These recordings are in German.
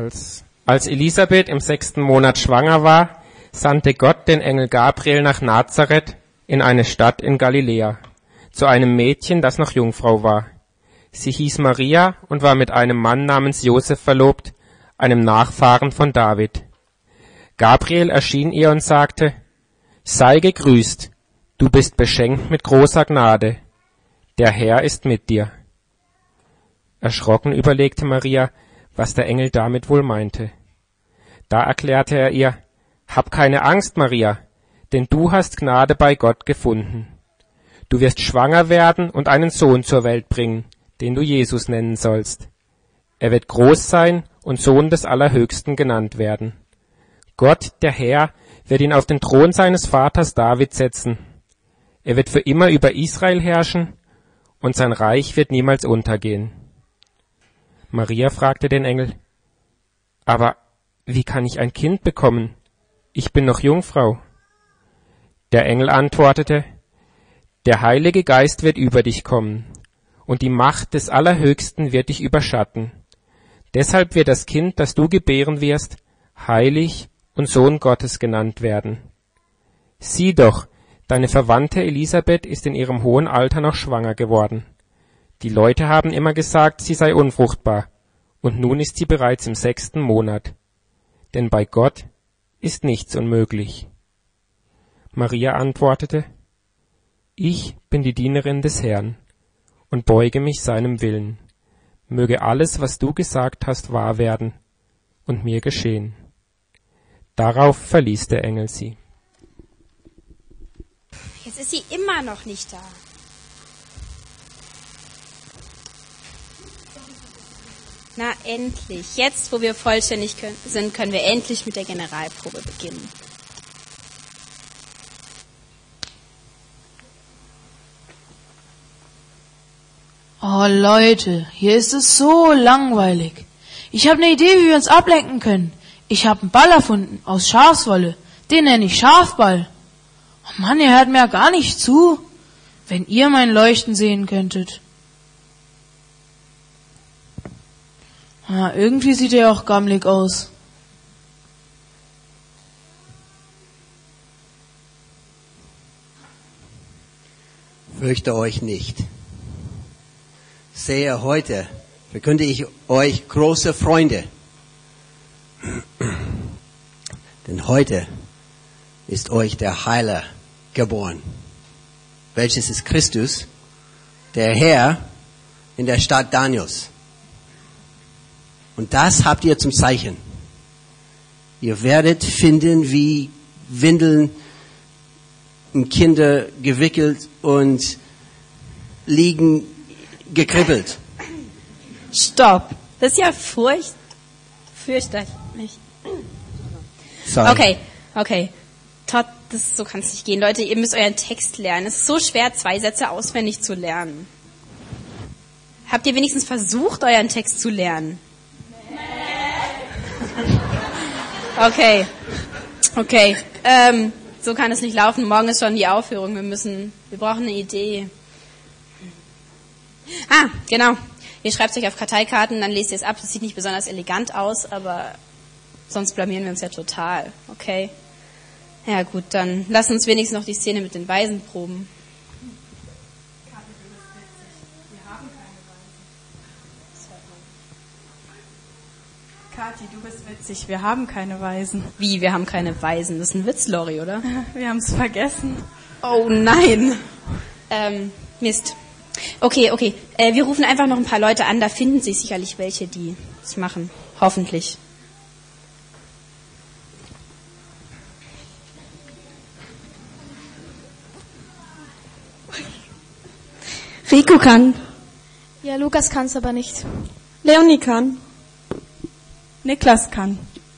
Als Elisabeth im 6. Monat schwanger war, sandte Gott den Engel Gabriel nach Nazareth in eine Stadt in Galiläa, zu einem Mädchen, das noch Jungfrau war. Sie hieß Maria und war mit einem Mann namens Josef verlobt, einem Nachfahren von David. Gabriel erschien ihr und sagte: Sei gegrüßt, du bist beschenkt mit großer Gnade. Der Herr ist mit dir. Erschrocken überlegte Maria, was der Engel damit wohl meinte. Da erklärte er ihr: Hab keine Angst, Maria, denn du hast Gnade bei Gott gefunden. Du wirst schwanger werden und einen Sohn zur Welt bringen, den du Jesus nennen sollst. Er wird groß sein und Sohn des Allerhöchsten genannt werden. Gott, der Herr, wird ihn auf den Thron seines Vaters David setzen. Er wird für immer über Israel herrschen und sein Reich wird niemals untergehen. Maria fragte den Engel: Aber wie kann ich ein Kind bekommen? Ich bin noch Jungfrau. Der Engel antwortete: Der Heilige Geist wird über dich kommen und die Macht des Allerhöchsten wird dich überschatten. Deshalb wird das Kind, das du gebären wirst, heilig und Sohn Gottes genannt werden. Sieh doch, deine Verwandte Elisabeth ist in ihrem hohen Alter noch schwanger geworden. Die Leute haben immer gesagt, sie sei unfruchtbar, und nun ist sie bereits im 6. Monat. Denn bei Gott ist nichts unmöglich. Maria antwortete: Ich bin die Dienerin des Herrn und beuge mich seinem Willen. Möge alles, was du gesagt hast, wahr werden und mir geschehen. Darauf verließ der Engel sie. Jetzt ist sie immer noch nicht da. Na endlich. Jetzt, wo wir vollständig sind, können wir endlich mit der Generalprobe beginnen. Oh Leute, hier ist es so langweilig. Ich habe eine Idee, wie wir uns ablenken können. Ich habe einen Ball erfunden aus Schafswolle. Den nenne ich Schafball. Oh Mann, ihr hört mir ja gar nicht zu. Wenn ihr mein Leuchten sehen könntet. Irgendwie sieht er auch gammelig aus. Fürchte euch nicht. Sehe, heute verkünde ich euch große Freunde. Denn heute ist euch der Heiler geboren. Welches ist Christus, der Herr in der Stadt Daniels. Und das habt ihr zum Zeichen. Ihr werdet finden, wie Windeln in Kinder gewickelt und liegen gekribbelt. Stopp. Das ist ja fürchterlich. Sorry. Okay. Todd, so kann es nicht gehen. Leute, ihr müsst euren Text lernen. Es ist so schwer, 2 Sätze auswendig zu lernen. Habt ihr wenigstens versucht, euren Text zu lernen? Okay. So kann es nicht laufen. Morgen ist schon die Aufführung. Wir brauchen eine Idee. Genau. Ihr schreibt es euch auf Karteikarten, dann lest ihr es ab. Das sieht nicht besonders elegant aus, aber sonst blamieren wir uns ja total. Okay? Ja gut, dann lass uns wenigstens noch die Szene mit den Weisen proben. Kathi, du bist witzig. Wir haben keine Weisen. Wie, wir haben keine Weisen? Das ist ein Witz, Lori, oder? Wir haben es vergessen. Oh nein. Mist. Okay. Wir rufen einfach noch ein paar Leute an. Da finden sich sicherlich welche, die es machen. Hoffentlich. Rico kann. Ja, Lukas kann es aber nicht. Leonie kann. Niklas kann.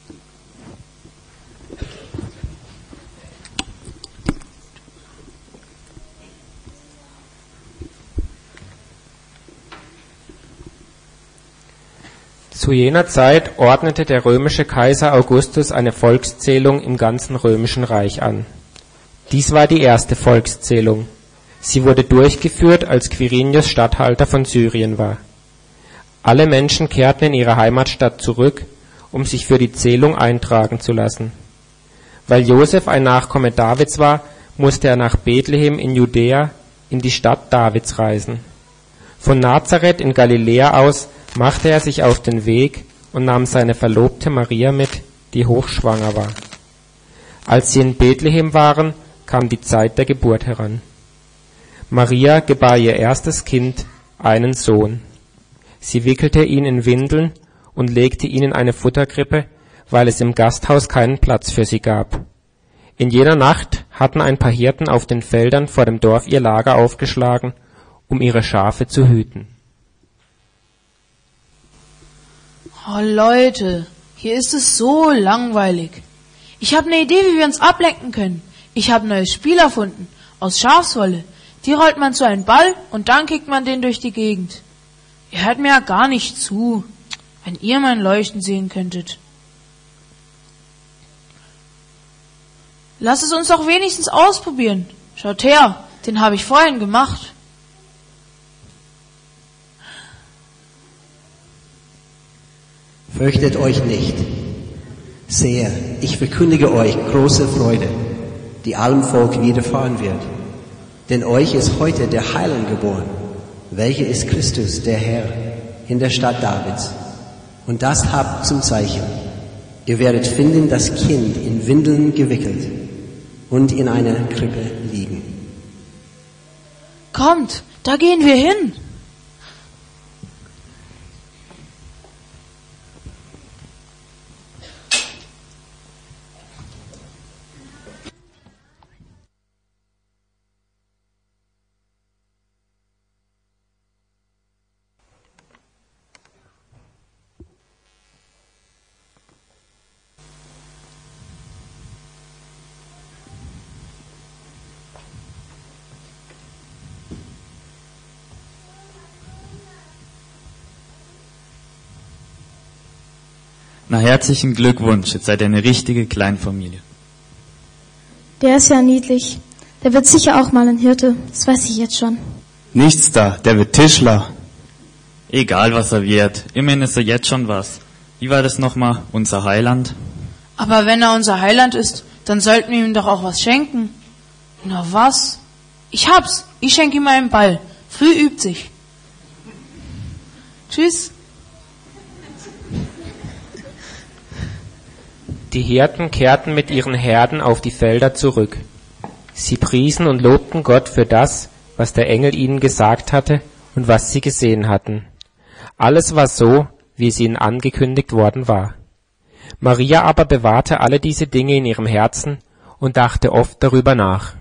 Zu jener Zeit ordnete der römische Kaiser Augustus eine Volkszählung im ganzen römischen Reich an. Dies war die erste Volkszählung. Sie wurde durchgeführt, als Quirinius Statthalter von Syrien war. Alle Menschen kehrten in ihre Heimatstadt zurück, um sich für die Zählung eintragen zu lassen. Weil Josef ein Nachkomme Davids war, musste er nach Bethlehem in Judäa in die Stadt Davids reisen. Von Nazareth in Galiläa aus machte er sich auf den Weg und nahm seine Verlobte Maria mit, die hochschwanger war. Als sie in Bethlehem waren, kam die Zeit der Geburt heran. Maria gebar ihr erstes Kind, einen Sohn. Sie wickelte ihn in Windeln und legte ihn in eine Futterkrippe, weil es im Gasthaus keinen Platz für sie gab. In jener Nacht hatten ein paar Hirten auf den Feldern vor dem Dorf ihr Lager aufgeschlagen, um ihre Schafe zu hüten. Oh Leute, hier ist es so langweilig. Ich habe eine Idee, wie wir uns ablenken können. Ich habe ein neues Spiel erfunden, aus Schafswolle. Die rollt man zu einem Ball und dann kickt man den durch die Gegend. Ihr hört mir ja gar nicht zu, wenn ihr mein Leuchten sehen könntet. Lass es uns doch wenigstens ausprobieren. Schaut her, den habe ich vorhin gemacht. Fürchtet euch nicht. Sehe, ich verkündige euch große Freude, die allem Volk widerfahren wird. Denn euch ist heute der Heiland geboren, welcher ist Christus, der Herr, in der Stadt Davids. Und das habt zum Zeichen. Ihr werdet finden, das Kind in Windeln gewickelt und in einer Krippe liegen. Kommt, da gehen wir hin. Na, herzlichen Glückwunsch, jetzt seid ihr eine richtige Kleinfamilie. Der ist ja niedlich. Der wird sicher auch mal ein Hirte, das weiß ich jetzt schon. Nichts da, der wird Tischler. Egal was er wird, immerhin ist er jetzt schon was. Wie war das nochmal, unser Heiland? Aber wenn er unser Heiland ist, dann sollten wir ihm doch auch was schenken. Na was? Ich hab's, ich schenke ihm einen Ball. Früh übt sich. Tschüss. Die Hirten kehrten mit ihren Herden auf die Felder zurück. Sie priesen und lobten Gott für das, was der Engel ihnen gesagt hatte und was sie gesehen hatten. Alles war so, wie es ihnen angekündigt worden war. Maria aber bewahrte alle diese Dinge in ihrem Herzen und dachte oft darüber nach.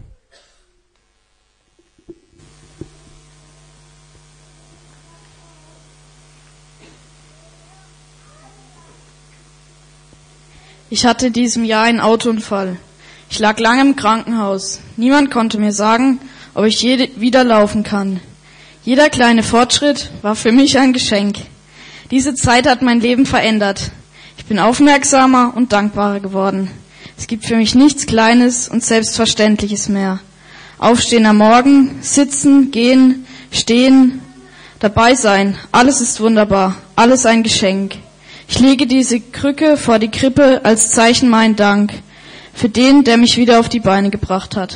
Ich hatte in diesem Jahr einen Autounfall. Ich lag lange im Krankenhaus. Niemand konnte mir sagen, ob ich wieder laufen kann. Jeder kleine Fortschritt war für mich ein Geschenk. Diese Zeit hat mein Leben verändert. Ich bin aufmerksamer und dankbarer geworden. Es gibt für mich nichts Kleines und Selbstverständliches mehr. Aufstehen am Morgen, sitzen, gehen, stehen, dabei sein, alles ist wunderbar, alles ein Geschenk. Ich lege diese Krücke vor die Krippe als Zeichen meinen Dank für den, der mich wieder auf die Beine gebracht hat.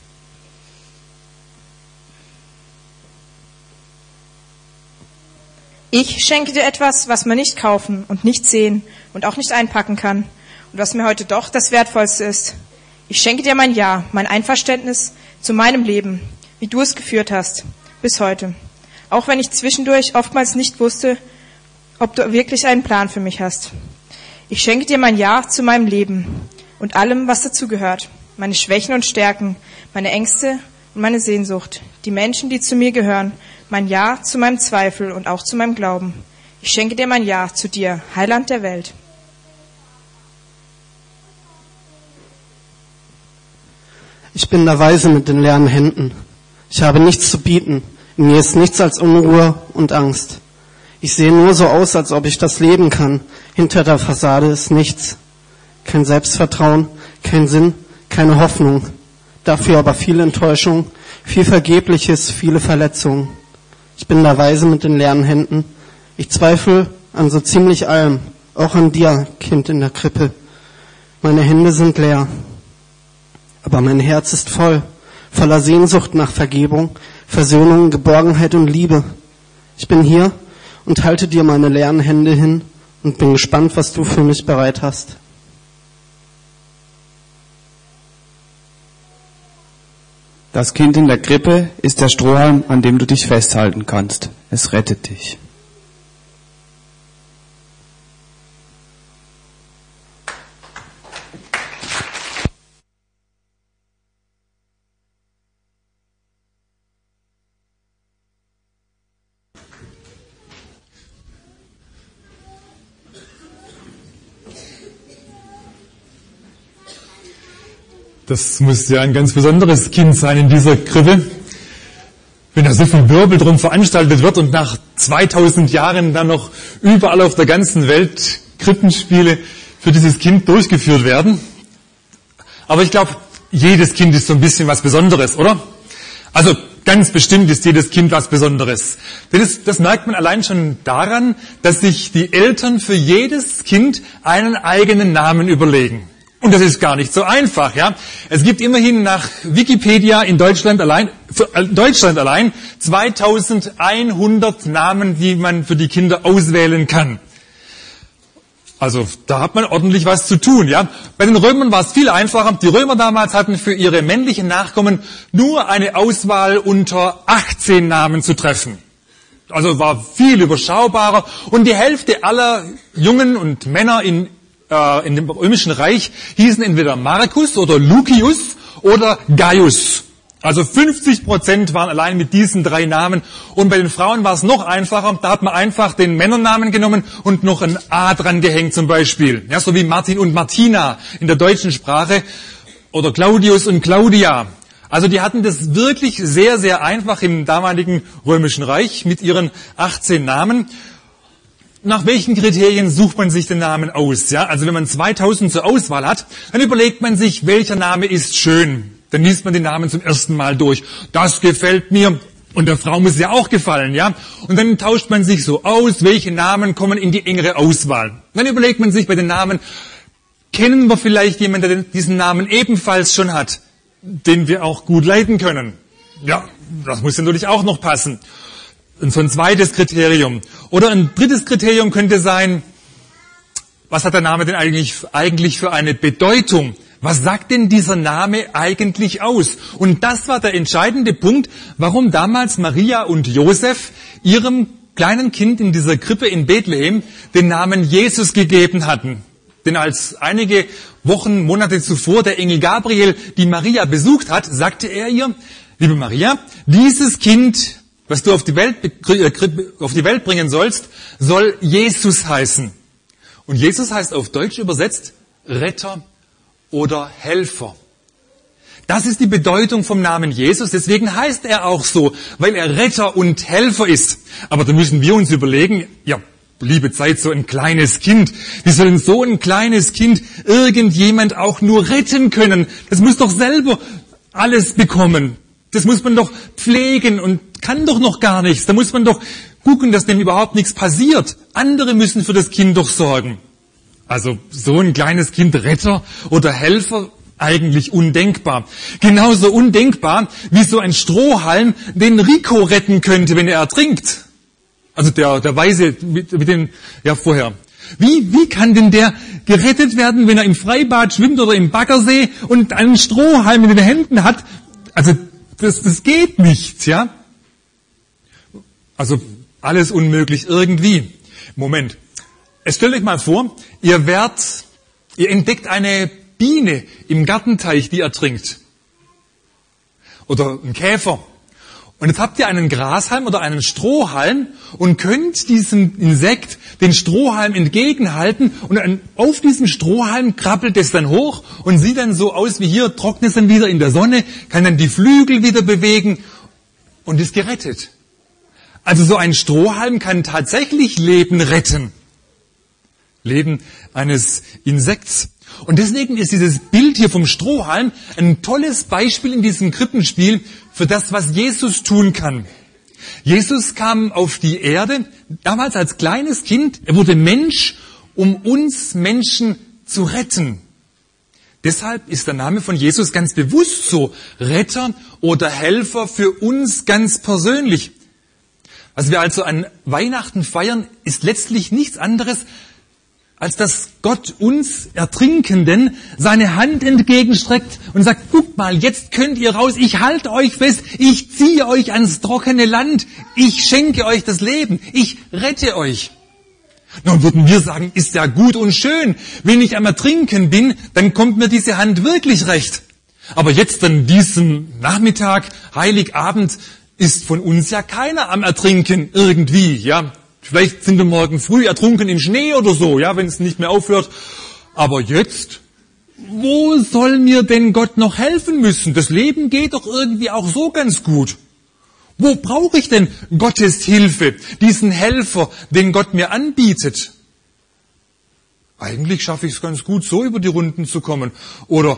Ich schenke dir etwas, was man nicht kaufen und nicht sehen und auch nicht einpacken kann und was mir heute doch das Wertvollste ist. Ich schenke dir mein Ja, mein Einverständnis zu meinem Leben, wie du es geführt hast, bis heute. Auch wenn ich zwischendurch oftmals nicht wusste, ob du wirklich einen Plan für mich hast. Ich schenke dir mein Ja zu meinem Leben und allem, was dazugehört. Meine Schwächen und Stärken, meine Ängste und meine Sehnsucht. Die Menschen, die zu mir gehören. Mein Ja zu meinem Zweifel und auch zu meinem Glauben. Ich schenke dir mein Ja zu dir, Heiland der Welt. Ich bin der Weise mit den leeren Händen. Ich habe nichts zu bieten. In mir ist nichts als Unruhe und Angst. Ich sehe nur so aus, als ob ich das leben kann. Hinter der Fassade ist nichts. Kein Selbstvertrauen, kein Sinn, keine Hoffnung. Dafür aber viel Enttäuschung, viel Vergebliches, viele Verletzungen. Ich bin der Weise mit den leeren Händen. Ich zweifle an so ziemlich allem, auch an dir, Kind in der Krippe. Meine Hände sind leer, aber mein Herz ist voller Sehnsucht nach Vergebung, Versöhnung, Geborgenheit und Liebe. Ich bin hier und halte dir meine leeren Hände hin und bin gespannt, was du für mich bereit hast. Das Kind in der Krippe ist der Strohhalm, an dem du dich festhalten kannst. Es rettet dich. Das muss ja ein ganz besonderes Kind sein in dieser Krippe. Wenn da so viel Wirbel drum veranstaltet wird und nach 2000 Jahren dann noch überall auf der ganzen Welt Krippenspiele für dieses Kind durchgeführt werden. Aber ich glaube, jedes Kind ist so ein bisschen was Besonderes, oder? Also ganz bestimmt ist jedes Kind was Besonderes. Denn das merkt man allein schon daran, dass sich die Eltern für jedes Kind einen eigenen Namen überlegen. Und das ist gar nicht so einfach, ja. Es gibt immerhin nach Wikipedia in Deutschland allein 2100 Namen, die man für die Kinder auswählen kann. Also da hat man ordentlich was zu tun, ja. Bei den Römern war es viel einfacher. Die Römer damals hatten für ihre männlichen Nachkommen nur eine Auswahl unter 18 Namen zu treffen. Also war viel überschaubarer. Und die Hälfte aller Jungen und Männer in dem Römischen Reich hießen entweder Marcus oder Lucius oder Gaius. Also 50% waren allein mit diesen 3 Namen. Und bei den Frauen war es noch einfacher. Da hat man einfach den Männernamen genommen und noch ein A dran gehängt zum Beispiel. Ja, so wie Martin und Martina in der deutschen Sprache oder Claudius und Claudia. Also die hatten das wirklich sehr, sehr einfach im damaligen Römischen Reich mit ihren 18 Namen. Nach welchen Kriterien sucht man sich den Namen aus? Ja, also wenn man 2000 zur Auswahl hat, dann überlegt man sich, welcher Name ist schön. Dann liest man den Namen zum ersten Mal durch. Das gefällt mir. Und der Frau muss ja auch gefallen, ja. Und dann tauscht man sich so aus, welche Namen kommen in die engere Auswahl. Dann überlegt man sich bei den Namen, kennen wir vielleicht jemanden, der diesen Namen ebenfalls schon hat, den wir auch gut leiten können? Ja, das muss natürlich auch noch passen. Und so ein zweites Kriterium. Oder ein drittes Kriterium könnte sein, was hat der Name denn eigentlich für eine Bedeutung? Was sagt denn dieser Name eigentlich aus? Und das war der entscheidende Punkt, warum damals Maria und Josef ihrem kleinen Kind in dieser Krippe in Bethlehem den Namen Jesus gegeben hatten. Denn als einige Wochen, Monate zuvor der Engel Gabriel die Maria besucht hat, sagte er ihr, liebe Maria, dieses Kind, was du auf die Welt bringen sollst, soll Jesus heißen. Und Jesus heißt auf Deutsch übersetzt Retter oder Helfer. Das ist die Bedeutung vom Namen Jesus. Deswegen heißt er auch so, weil er Retter und Helfer ist. Aber da müssen wir uns überlegen, ja, liebe Zeit, so ein kleines Kind. Wie soll denn so ein kleines Kind irgendjemand auch nur retten können? Das muss doch selber alles bekommen. Das muss man doch pflegen und kann doch noch gar nichts. Da muss man doch gucken, dass dem überhaupt nichts passiert. Andere müssen für das Kind doch sorgen. Also so ein kleines Kind, Retter oder Helfer, eigentlich undenkbar. Genauso undenkbar, wie so ein Strohhalm den Rico retten könnte, wenn er ertrinkt. Also der Weise mit den, ja vorher. Wie kann denn der gerettet werden, wenn er im Freibad schwimmt oder im Baggersee und einen Strohhalm in den Händen hat? Also das geht nicht, ja? Also alles unmöglich irgendwie. Moment. Stellt euch mal vor, ihr entdeckt eine Biene im Gartenteich, die ertrinkt. Oder ein Käfer. Und jetzt habt ihr einen Grashalm oder einen Strohhalm und könnt diesem Insekt den Strohhalm entgegenhalten und auf diesem Strohhalm krabbelt es dann hoch und sieht dann so aus wie hier, trocknet es dann wieder in der Sonne, kann dann die Flügel wieder bewegen und ist gerettet. Also so ein Strohhalm kann tatsächlich Leben retten. Leben eines Insekts. Und deswegen ist dieses Bild hier vom Strohhalm ein tolles Beispiel in diesem Krippenspiel für das, was Jesus tun kann. Jesus kam auf die Erde, damals als kleines Kind, er wurde Mensch um uns Menschen zu retten. Deshalb ist der Name von Jesus ganz bewusst so Retter oder Helfer für uns ganz persönlich. Was wir also an Weihnachten feiern, ist letztlich nichts anderes, als dass Gott uns Ertrinkenden seine Hand entgegenstreckt und sagt, guck mal, jetzt könnt ihr raus, ich halte euch fest, ich ziehe euch ans trockene Land, ich schenke euch das Leben, ich rette euch. Nun würden wir sagen, ist ja gut und schön, wenn ich am Ertrinken bin, dann kommt mir diese Hand wirklich recht. Aber jetzt an diesem Nachmittag, Heiligabend, ist von uns ja keiner am Ertrinken irgendwie, ja. Vielleicht sind wir morgen früh ertrunken im Schnee oder so, ja, wenn es nicht mehr aufhört. Aber jetzt, wo soll mir denn Gott noch helfen müssen? Das Leben geht doch irgendwie auch so ganz gut. Wo brauche ich denn Gottes Hilfe, diesen Helfer, den Gott mir anbietet? Eigentlich schaffe ich es ganz gut, so über die Runden zu kommen. Oder,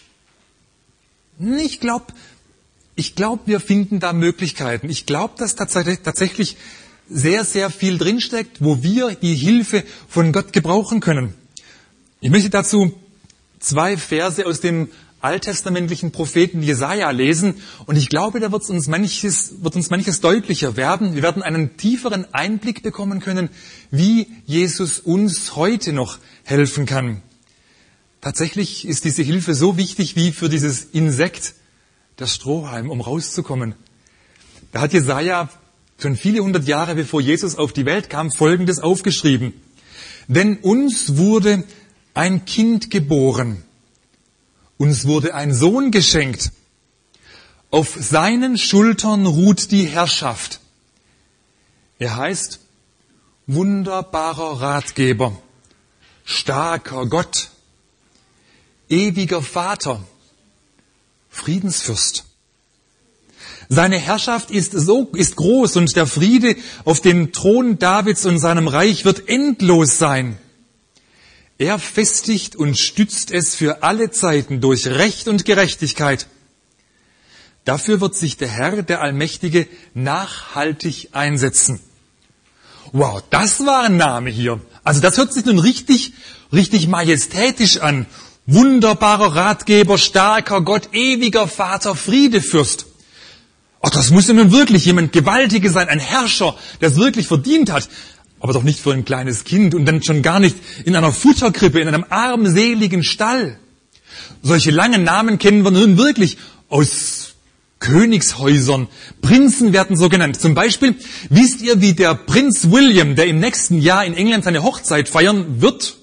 ich glaube, wir finden da Möglichkeiten. Ich glaube, dass tatsächlich sehr, sehr viel drinsteckt, wo wir die Hilfe von Gott gebrauchen können. Ich möchte dazu 2 Verse aus dem alttestamentlichen Propheten Jesaja lesen und ich glaube, da wird uns manches deutlicher werden. Wir werden einen tieferen Einblick bekommen können, wie Jesus uns heute noch helfen kann. Tatsächlich ist diese Hilfe so wichtig wie für dieses Insekt, das Strohhalm, um rauszukommen. Da hat Jesaja schon viele 100 Jahre bevor Jesus auf die Welt kam, Folgendes aufgeschrieben. Denn uns wurde ein Kind geboren. Uns wurde ein Sohn geschenkt. Auf seinen Schultern ruht die Herrschaft. Er heißt wunderbarer Ratgeber, starker Gott, ewiger Vater, Friedensfürst. Seine Herrschaft ist groß und der Friede auf dem Thron Davids und seinem Reich wird endlos sein. Er festigt und stützt es für alle Zeiten durch Recht und Gerechtigkeit. Dafür wird sich der Herr, der Allmächtige, nachhaltig einsetzen. Wow, das war ein Name hier. Also das hört sich nun richtig majestätisch an. Wunderbarer Ratgeber, starker Gott, ewiger Vater, Friedefürst. Ach, das muss ja nun wirklich jemand Gewaltiges sein, ein Herrscher, der es wirklich verdient hat. Aber doch nicht für ein kleines Kind und dann schon gar nicht in einer Futterkrippe, in einem armseligen Stall. Solche langen Namen kennen wir nun wirklich aus Königshäusern. Prinzen werden so genannt. Zum Beispiel, wisst ihr, wie der Prinz William, der im nächsten Jahr in England seine Hochzeit feiern wird,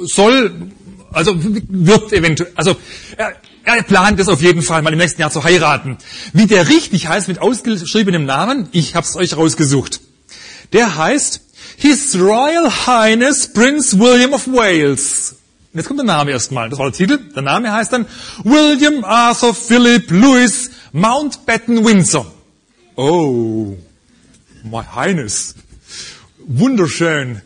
er plant es auf jeden Fall mal im nächsten Jahr zu heiraten. Wie der richtig heißt mit ausgeschriebenem Namen, ich hab's euch rausgesucht. Der heißt His Royal Highness Prince William of Wales. Und jetzt kommt der Name erstmal, das war der Titel. Der Name heißt dann William Arthur Philip Louis Mountbatten Windsor. Oh, my Highness. Wunderschön.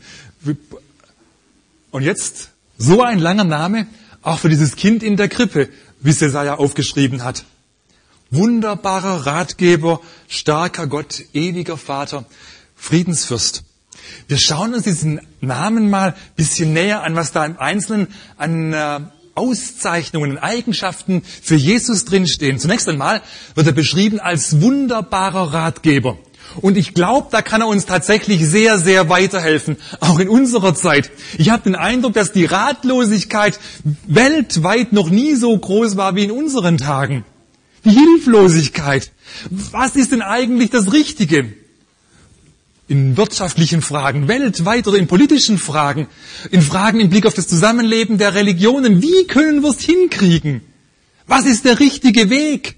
Und jetzt so ein langer Name, auch für dieses Kind in der Krippe, wie es Jesaja aufgeschrieben hat. Wunderbarer Ratgeber, starker Gott, ewiger Vater, Friedensfürst. Wir schauen uns diesen Namen mal ein bisschen näher an, was da im Einzelnen an Auszeichnungen und Eigenschaften für Jesus drinstehen. Zunächst einmal wird er beschrieben als wunderbarer Ratgeber. Und ich glaube, da kann er uns tatsächlich sehr, sehr weiterhelfen, auch in unserer Zeit. Ich habe den Eindruck, dass die Ratlosigkeit weltweit noch nie so groß war wie in unseren Tagen. Die Hilflosigkeit. Was ist denn eigentlich das Richtige? In wirtschaftlichen Fragen, weltweit oder in politischen Fragen, in Fragen im Blick auf das Zusammenleben der Religionen. Wie können wir es hinkriegen? Was ist der richtige Weg?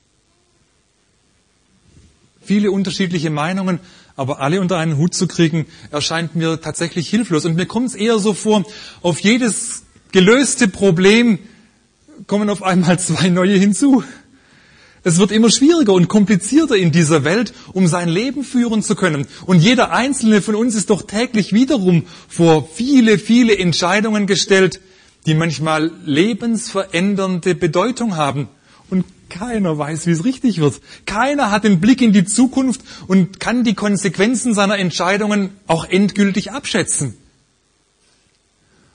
Viele unterschiedliche Meinungen, aber alle unter einen Hut zu kriegen, erscheint mir tatsächlich hilflos. Und mir kommt es eher so vor, auf jedes gelöste Problem kommen auf einmal 2 neue hinzu. Es wird immer schwieriger und komplizierter in dieser Welt, um sein Leben führen zu können. Und jeder Einzelne von uns ist doch täglich wiederum vor viele, viele Entscheidungen gestellt, die manchmal lebensverändernde Bedeutung haben. Und keiner weiß, wie es richtig wird. Keiner hat den Blick in die Zukunft und kann die Konsequenzen seiner Entscheidungen auch endgültig abschätzen.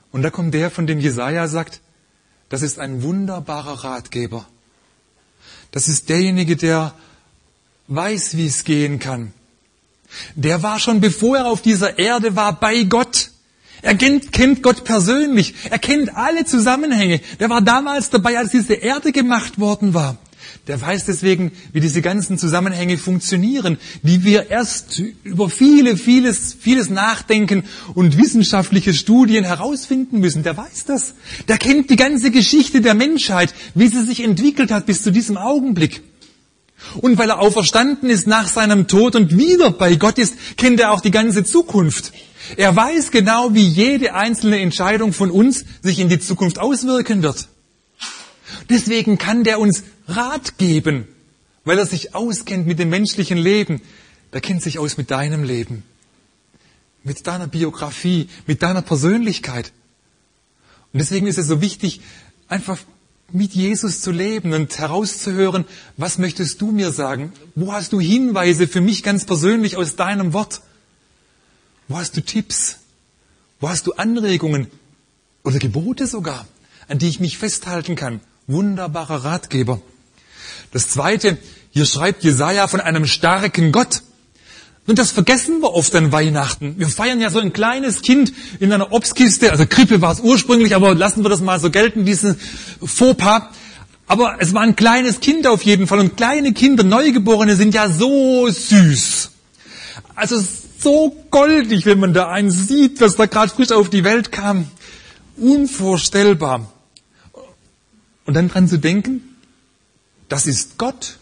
Und da kommt der, von dem Jesaja sagt, das ist ein wunderbarer Ratgeber. Das ist derjenige, der weiß, wie es gehen kann. Der war schon, bevor er auf dieser Erde war, bei Gott. Er kennt Gott persönlich. Er kennt alle Zusammenhänge. Der war damals dabei, als diese Erde gemacht worden war. Der weiß deswegen, wie diese ganzen Zusammenhänge funktionieren, die wir erst über vieles Nachdenken und wissenschaftliche Studien herausfinden müssen. Der weiß das. Der kennt die ganze Geschichte der Menschheit, wie sie sich entwickelt hat bis zu diesem Augenblick. Und weil er auferstanden ist nach seinem Tod und wieder bei Gott ist, kennt er auch die ganze Zukunft. Er weiß genau, wie jede einzelne Entscheidung von uns sich in die Zukunft auswirken wird. Deswegen kann der uns Rat geben, weil er sich auskennt mit dem menschlichen Leben. Der kennt sich aus mit deinem Leben, mit deiner Biografie, mit deiner Persönlichkeit. Und deswegen ist es so wichtig, einfach mit Jesus zu leben und herauszuhören, was möchtest du mir sagen? Wo hast du Hinweise für mich ganz persönlich aus deinem Wort? Wo hast du Tipps? Wo hast du Anregungen oder Gebote sogar, an die ich mich festhalten kann? Wunderbarer Ratgeber. Das Zweite, hier schreibt Jesaja von einem starken Gott. Und das vergessen wir oft an Weihnachten. Wir feiern ja so ein kleines Kind in einer Obstkiste, also Krippe war es ursprünglich, aber lassen wir das mal so gelten, diesen Fauxpas. Aber es war ein kleines Kind auf jeden Fall. Und kleine Kinder, Neugeborene, sind ja so süß. Also so goldig, wenn man da einen sieht, was da gerade frisch auf die Welt kam. Unvorstellbar. Und dann dran zu denken, das ist Gott.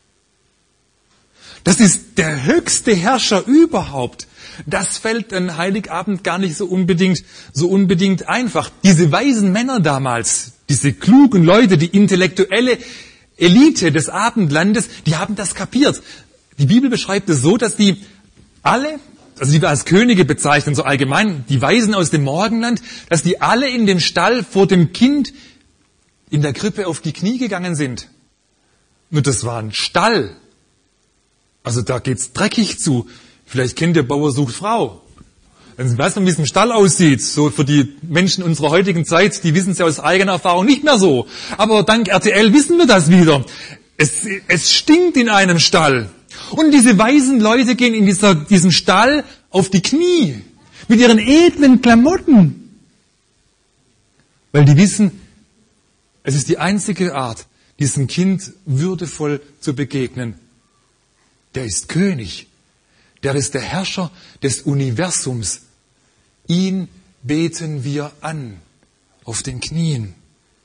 Das ist der höchste Herrscher überhaupt. Das fällt an Heiligabend gar nicht so unbedingt einfach. Diese weisen Männer damals, diese klugen Leute, die intellektuelle Elite des Abendlandes, die haben das kapiert. Die Bibel beschreibt es so, dass die alle, also die wir als Könige bezeichnen, so allgemein, die Weisen aus dem Morgenland, dass die alle in dem Stall vor dem Kind in der Krippe auf die Knie gegangen sind. Nur das war ein Stall. Also da geht's dreckig zu. Vielleicht kennt ihr Bauer sucht Frau. Dann weiß man, wie es im Stall aussieht. So für die Menschen unserer heutigen Zeit, die wissen es ja aus eigener Erfahrung nicht mehr so. Aber dank RTL wissen wir das wieder. Es stinkt in einem Stall. Und diese weisen Leute gehen in diesem Stall auf die Knie. Mit ihren edlen Klamotten. Weil die wissen, es ist die einzige Art, diesem Kind würdevoll zu begegnen. Der ist König. Der ist der Herrscher des Universums. Ihn beten wir an, auf den Knien.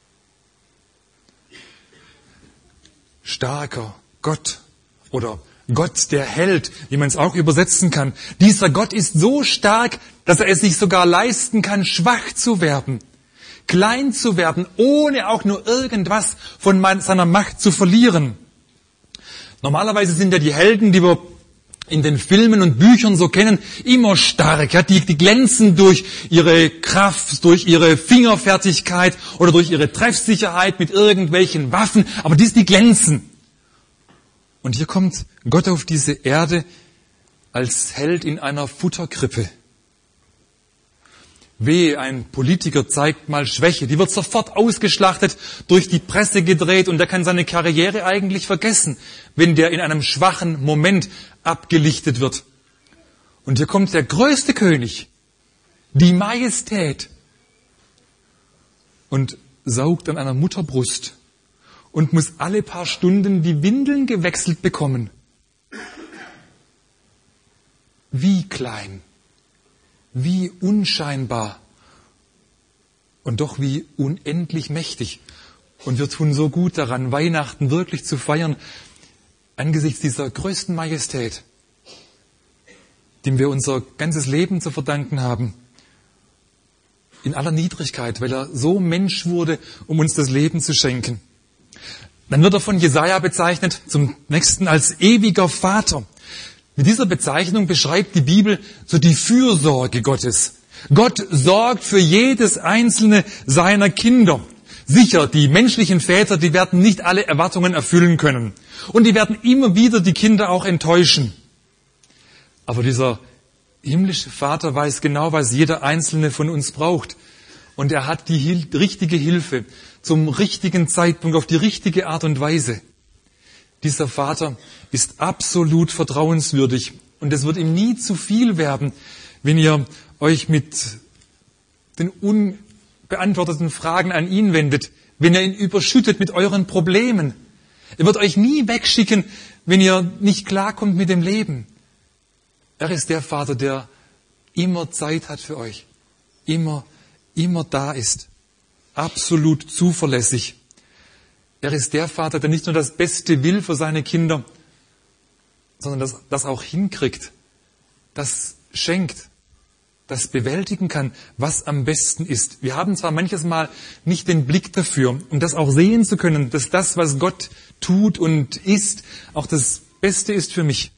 Starker Gott oder Gott der Held, wie man es auch übersetzen kann. Dieser Gott ist so stark, dass er es sich sogar leisten kann, schwach zu werden. Klein zu werden, ohne auch nur irgendwas von seiner Macht zu verlieren. Normalerweise sind ja die Helden, die wir in den Filmen und Büchern so kennen, immer stark. Ja? Die glänzen durch ihre Kraft, durch ihre Fingerfertigkeit oder durch ihre Treffsicherheit mit irgendwelchen Waffen. Aber die glänzen. Und hier kommt Gott auf diese Erde als Held in einer Futterkrippe. Wehe, ein Politiker zeigt mal Schwäche, die wird sofort ausgeschlachtet, durch die Presse gedreht und der kann seine Karriere eigentlich vergessen, wenn der in einem schwachen Moment abgelichtet wird. Und hier kommt der größte König, die Majestät, und saugt an einer Mutterbrust und muss alle paar Stunden die Windeln gewechselt bekommen. Wie klein. Wie unscheinbar und doch wie unendlich mächtig. Und wir tun so gut daran, Weihnachten wirklich zu feiern, angesichts dieser größten Majestät, dem wir unser ganzes Leben zu verdanken haben, in aller Niedrigkeit, weil er so Mensch wurde, um uns das Leben zu schenken. Dann wird er von Jesaja bezeichnet, zum nächsten als ewiger Vater. Mit dieser Bezeichnung beschreibt die Bibel so die Fürsorge Gottes. Gott sorgt für jedes einzelne seiner Kinder. Sicher, die menschlichen Väter, die werden nicht alle Erwartungen erfüllen können. Und die werden immer wieder die Kinder auch enttäuschen. Aber dieser himmlische Vater weiß genau, was jeder einzelne von uns braucht. Und er hat die richtige Hilfe zum richtigen Zeitpunkt, auf die richtige Art und Weise. Dieser Vater ist absolut vertrauenswürdig. Und es wird ihm nie zu viel werden, wenn ihr euch mit den unbeantworteten Fragen an ihn wendet, wenn ihr ihn überschüttet mit euren Problemen. Er wird euch nie wegschicken, wenn ihr nicht klarkommt mit dem Leben. Er ist der Vater, der immer Zeit hat für euch, immer da ist, absolut zuverlässig. Er ist der Vater, der nicht nur das Beste will für seine Kinder, sondern das auch hinkriegt, das schenkt, das bewältigen kann, was am besten ist. Wir haben zwar manches Mal nicht den Blick dafür, um das auch sehen zu können, dass das, was Gott tut und ist, auch das Beste ist für mich.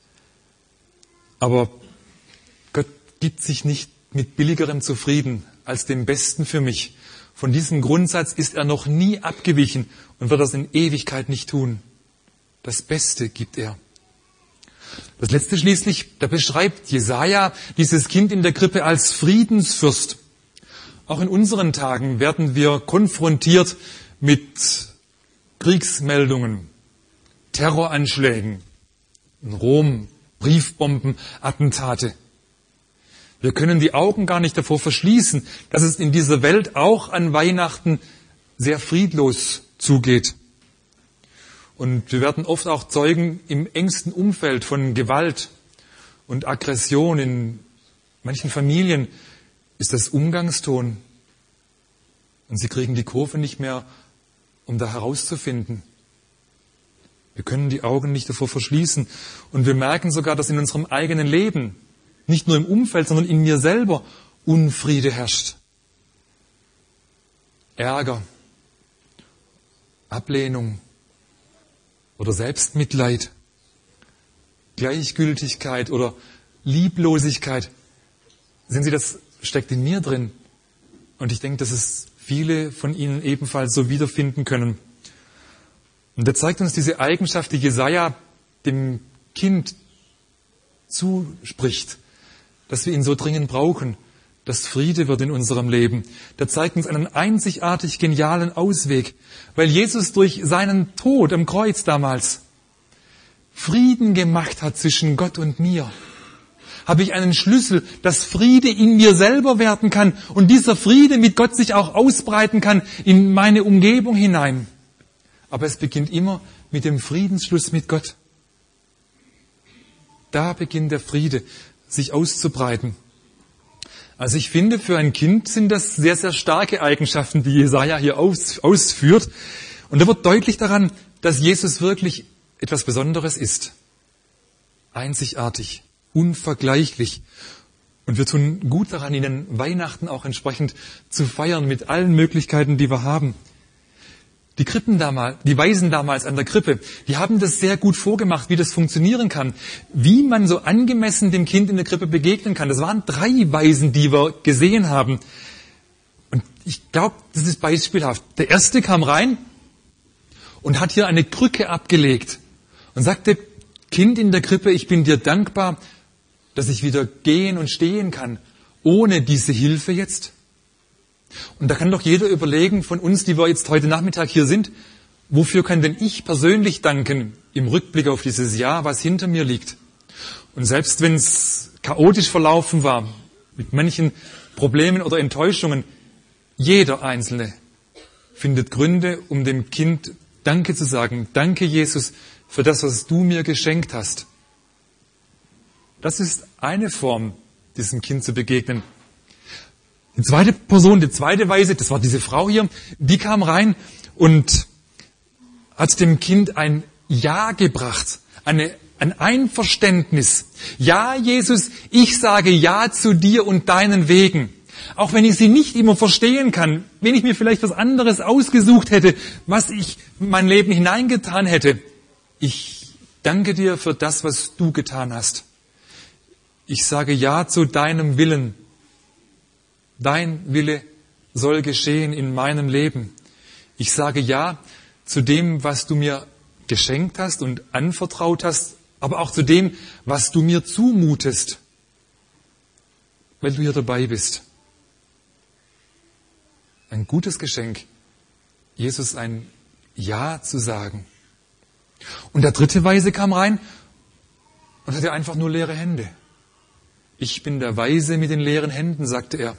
Aber Gott gibt sich nicht mit Billigerem zufrieden als dem Besten für mich. Von diesem Grundsatz ist er noch nie abgewichen und wird das in Ewigkeit nicht tun. Das Beste gibt er. Das letzte schließlich, da beschreibt Jesaja dieses Kind in der Krippe als Friedensfürst. Auch in unseren Tagen werden wir konfrontiert mit Kriegsmeldungen, Terroranschlägen, in Rom, Briefbomben, Attentate. Wir können die Augen gar nicht davor verschließen, dass es in dieser Welt auch an Weihnachten sehr friedlos zugeht. Und wir werden oft auch Zeugen im engsten Umfeld von Gewalt und Aggression. In manchen Familien ist das Umgangston. Und sie kriegen die Kurve nicht mehr, um da herauszufinden. Wir können die Augen nicht davor verschließen. Und wir merken sogar, dass in unserem eigenen Leben, nicht nur im Umfeld, sondern in mir selber, Unfriede herrscht. Ärger, Ablehnung oder Selbstmitleid, Gleichgültigkeit oder Lieblosigkeit. Sehen Sie, das steckt in mir drin. Und ich denke, dass es viele von Ihnen ebenfalls so wiederfinden können. Und er zeigt uns diese Eigenschaft, die Jesaja dem Kind zuspricht, dass wir ihn so dringend brauchen, dass Friede wird in unserem Leben. Der zeigt uns einen einzigartig genialen Ausweg, weil Jesus durch seinen Tod am Kreuz damals Frieden gemacht hat zwischen Gott und mir. Habe ich einen Schlüssel, dass Friede in mir selber werden kann und dieser Friede mit Gott sich auch ausbreiten kann in meine Umgebung hinein. Aber es beginnt immer mit dem Friedensschluss mit Gott. Da beginnt der Friede, sich auszubreiten. Also ich finde, für ein Kind sind das sehr, sehr starke Eigenschaften, die Jesaja hier ausführt. Und da wird deutlich daran, dass Jesus wirklich etwas Besonderes ist. Einzigartig, unvergleichlich. Und wir tun gut daran, ihn an Weihnachten auch entsprechend zu feiern mit allen Möglichkeiten, die wir haben. Die Weisen damals an der Krippe, die haben das sehr gut vorgemacht, wie das funktionieren kann, wie man so angemessen dem Kind in der Krippe begegnen kann. Das waren 3 Weisen, die wir gesehen haben. Und ich glaube, das ist beispielhaft. Der erste kam rein und hat hier eine Krücke abgelegt und sagte, Kind in der Krippe, ich bin dir dankbar, dass ich wieder gehen und stehen kann, ohne diese Hilfe jetzt. Und da kann doch jeder überlegen von uns, die wir jetzt heute Nachmittag hier sind, wofür kann denn ich persönlich danken im Rückblick auf dieses Jahr, was hinter mir liegt. Und selbst wenn es chaotisch verlaufen war, mit manchen Problemen oder Enttäuschungen, jeder Einzelne findet Gründe, um dem Kind Danke zu sagen. Danke, Jesus, für das, was du mir geschenkt hast. Das ist eine Form, diesem Kind zu begegnen. Die zweite Person, die zweite Weise, das war diese Frau hier, die kam rein und hat dem Kind ein Ja gebracht, ein Einverständnis. Ja, Jesus, ich sage Ja zu dir und deinen Wegen. Auch wenn ich sie nicht immer verstehen kann, wenn ich mir vielleicht was anderes ausgesucht hätte, was ich in mein Leben hineingetan hätte. Ich danke dir für das, was du getan hast. Ich sage Ja zu deinem Willen. Dein Wille soll geschehen in meinem Leben. Ich sage Ja zu dem, was du mir geschenkt hast und anvertraut hast, aber auch zu dem, was du mir zumutest, weil du hier dabei bist. ein gutes Geschenk, Jesus ein Ja zu sagen. Und der dritte Weise kam rein und hatte einfach nur leere Hände. Ich bin der Weise mit den leeren Händen, sagte er.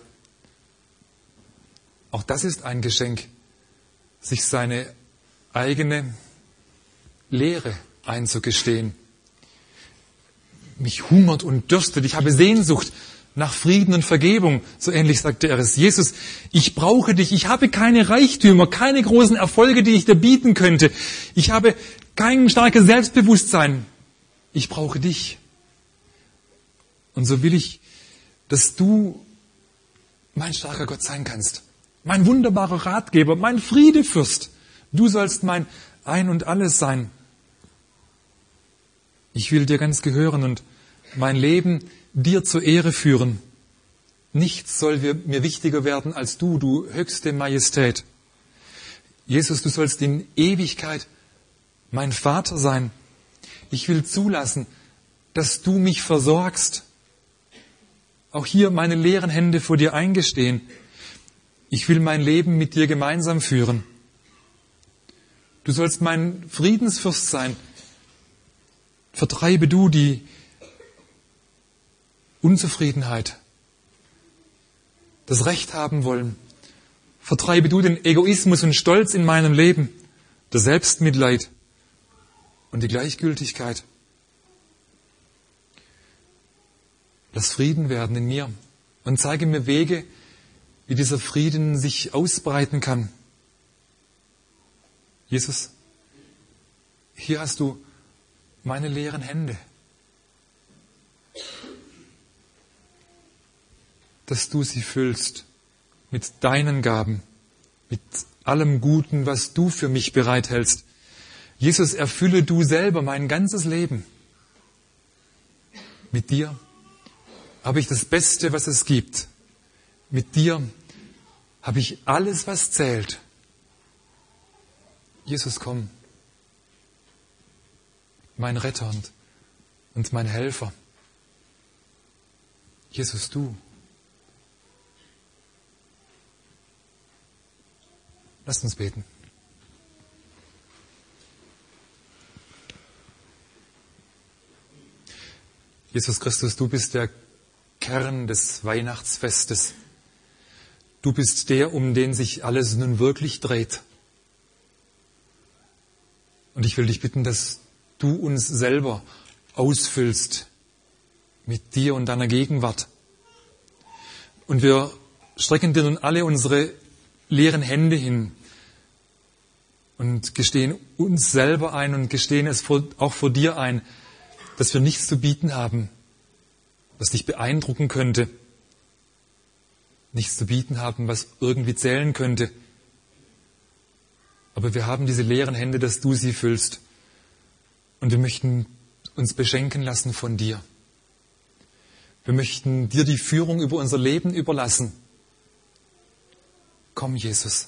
Auch das ist ein Geschenk, sich seine eigene Leere einzugestehen. Mich hungert und dürstet, ich habe Sehnsucht nach Frieden und Vergebung, so ähnlich sagte er es. Jesus, ich brauche dich, ich habe keine Reichtümer, keine großen Erfolge, die ich dir bieten könnte. Ich habe kein starkes Selbstbewusstsein. Ich brauche dich. Und so will ich, dass du mein starker Gott sein kannst. Mein wunderbarer Ratgeber, mein Friedefürst. Du sollst mein Ein und Alles sein. Ich will dir ganz gehören und mein Leben dir zur Ehre führen. Nichts soll mir wichtiger werden als du höchste Majestät. Jesus, du sollst in Ewigkeit mein Vater sein. Ich will zulassen, dass du mich versorgst. Auch hier meine leeren Hände vor dir eingestehen. Ich will mein Leben mit dir gemeinsam führen. Du sollst mein Friedensfürst sein. Vertreibe du die Unzufriedenheit, das Recht haben wollen. Vertreibe du den Egoismus und Stolz in meinem Leben, das Selbstmitleid und die Gleichgültigkeit. Lass Frieden werden in mir und zeige mir Wege, wie dieser Frieden sich ausbreiten kann. Jesus, hier hast du meine leeren Hände. Dass du sie füllst mit deinen Gaben, mit allem Guten, was du für mich bereithältst. Jesus, erfülle du selber mein ganzes Leben. Mit dir habe ich das Beste, was es gibt. Mit dir habe ich alles, was zählt. Jesus, komm, mein Retter und mein Helfer. Jesus, du. Lasst uns beten. Jesus Christus, du bist der Kern des Weihnachtsfestes. Du bist der, um den sich alles nun wirklich dreht. Und ich will dich bitten, dass du uns selber ausfüllst mit dir und deiner Gegenwart. Und wir strecken dir nun alle unsere leeren Hände hin und gestehen uns selber ein und gestehen es auch vor dir ein, dass wir nichts zu bieten haben, was dich beeindrucken könnte, nichts zu bieten haben, was irgendwie zählen könnte. Aber wir haben diese leeren Hände, dass du sie füllst. Und wir möchten uns beschenken lassen von dir. Wir möchten dir die Führung über unser Leben überlassen. Komm, Jesus,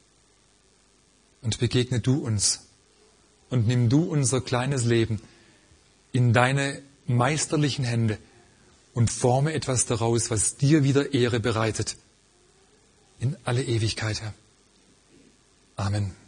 und begegne du uns und nimm du unser kleines Leben in deine meisterlichen Hände und forme etwas daraus, was dir wieder Ehre bereitet. In alle Ewigkeit, Herr. Amen.